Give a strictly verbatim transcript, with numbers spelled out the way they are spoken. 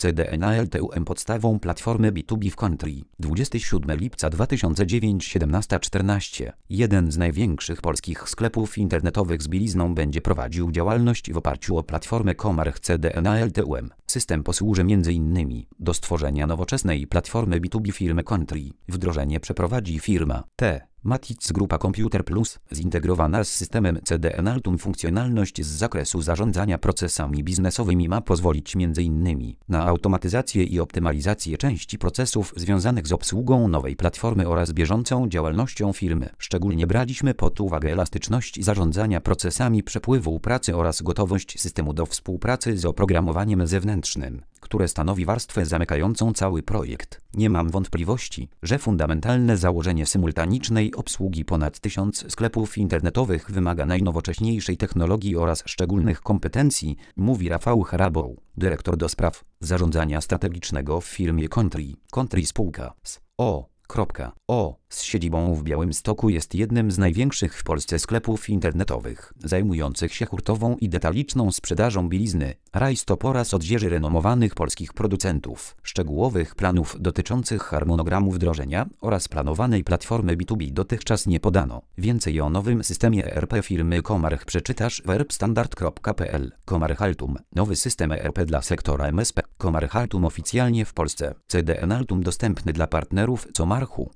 C D N A L T U M podstawą platformy B dwa B w Country. dwudziestego siódmego lipca dwa tysiące dziewiątego, siedemnasta czternaście. Jeden z największych polskich sklepów internetowych z bielizną będzie prowadził działalność w oparciu o platformę Comarch C D N A L T U M. System posłuży między innymi do stworzenia nowoczesnej platformy B dwa B firmy Country. Wdrożenie przeprowadzi firma T. Matiz Grupa Computer Plus, zintegrowana z systemem C D N A L T U M funkcjonalność z zakresu zarządzania procesami biznesowymi ma pozwolić między innymi na automatyzację i optymalizację części procesów związanych z obsługą nowej platformy oraz bieżącą działalnością firmy. Szczególnie braliśmy pod uwagę elastyczność zarządzania procesami przepływu pracy oraz gotowość systemu do współpracy z oprogramowaniem zewnętrznym, które stanowi warstwę zamykającą cały projekt. Nie mam wątpliwości, że fundamentalne założenie symultanicznej obsługi ponad tysiąc sklepów internetowych wymaga najnowocześniejszej technologii oraz szczególnych kompetencji, mówi Rafał Haraboł, dyrektor do spraw zarządzania strategicznego w firmie Country. Country spółka z o. O. z siedzibą w Białymstoku jest jednym z największych w Polsce sklepów internetowych, zajmujących się hurtową i detaliczną sprzedażą bielizny, rajstop oraz odzieży renomowanych polskich producentów. Szczegółowych planów dotyczących harmonogramu wdrożenia oraz planowanej platformy B dwa B dotychczas nie podano. Więcej o nowym systemie E R P firmy Comarch przeczytasz w erbstandard kropka p l. Comarch Altum. Nowy system E R P dla sektora M S P. Comarch Altum oficjalnie w Polsce. C D N A L T U M dostępny dla partnerów Comarchu.